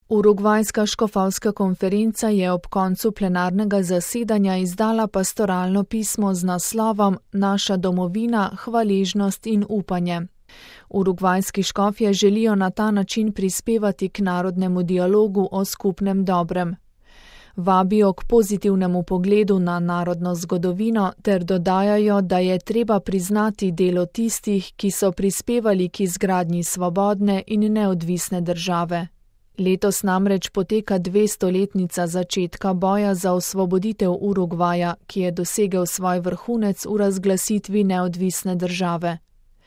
Urugvajska škofovska konferenca je ob koncu plenarnega zasedanja izdala pastoralno pismo z naslovom Naša domovina, hvaležnost in upanje. Urugvajski škofje želijo na ta način prispevati k narodnemu dialogu o skupnem dobrem. Vabijo k pozitivnemu pogledu na narodno zgodovino ter dodajajo, da je treba priznati delo tistih, ki so prispevali k izgradnji svobodne in neodvisne države. Letos namreč poteka 200-letnica začetka boja za osvoboditev Urugvaja, ki je dosegel svoj vrhunec v razglasitvi neodvisne države.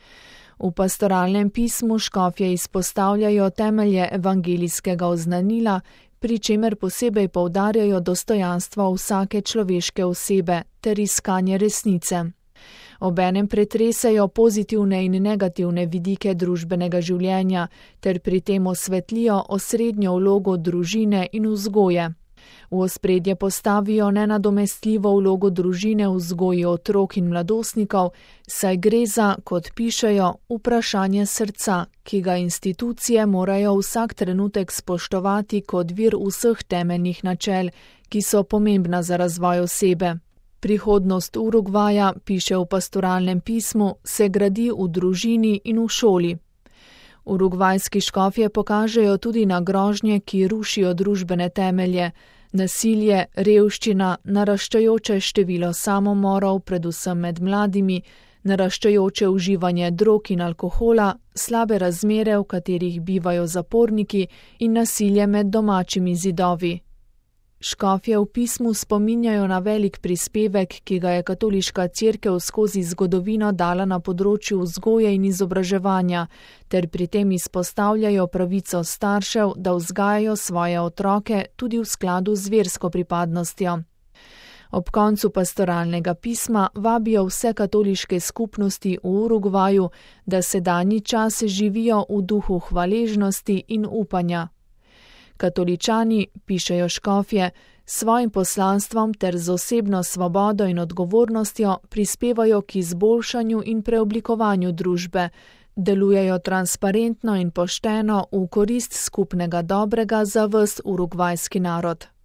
V pastoralnem pismu škofje izpostavljajo temelje evangelijskega oznanila, pri čemer posebej poudarjajo dostojanstvo vsake človeške osebe ter iskanje resnice. Obenem pretresajo pozitivne in negativne vidike družbenega življenja ter pri tem osvetlijo osrednjo vlogo družine in vzgoje. V ospredje postavijo nenadomestljivo vlogo družine v vzgoji otrok in mladostnikov, saj gre za, kot pišejo, vprašanje srca, ki ga institucije morajo vsak trenutek spoštovati kot vir vseh temeljnih načel, ki so pomembna za razvoj osebe. Prihodnost Urugvaja, piše v pastoralnem pismu, se gradi v družini in v šoli. Urugvajski škofje pokažejo tudi na grožnje, ki rušijo družbene temelje, nasilje, revščina, naraščajoče število samomorov, predvsem med mladimi, naraščajoče uživanje drog in alkohola, slabe razmere, v katerih bivajo zaporniki, in nasilje med domačimi zidovi. Škofje v pismu spominjajo na velik prispevek, ki ga je katoliška cerkev skozi zgodovino dala na področju vzgoje in izobraževanja, ter pri tem izpostavljajo pravico staršev, da vzgajajo svoje otroke tudi v skladu z versko pripadnostjo. Ob koncu pastoralnega pisma vabijo vse katoliške skupnosti v Urugvaju, da sedanji čas živijo v duhu hvaležnosti in upanja. Katoličani, pišejo škofje, svojim poslanstvom ter z osebno svobodo in odgovornostjo prispevajo k izboljšanju in preoblikovanju družbe, delujejo transparentno in pošteno v korist skupnega dobrega za ves urugvajski narod.